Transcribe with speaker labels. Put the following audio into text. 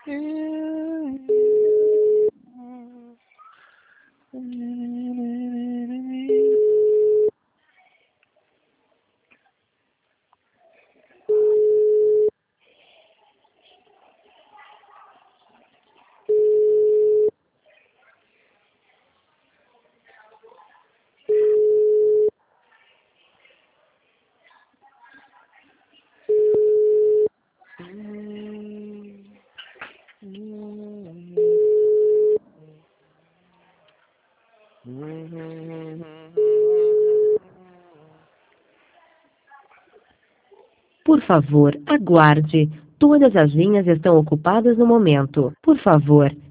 Speaker 1: Por favor, aguarde. Todas as linhas estão ocupadas no momento. Por favor,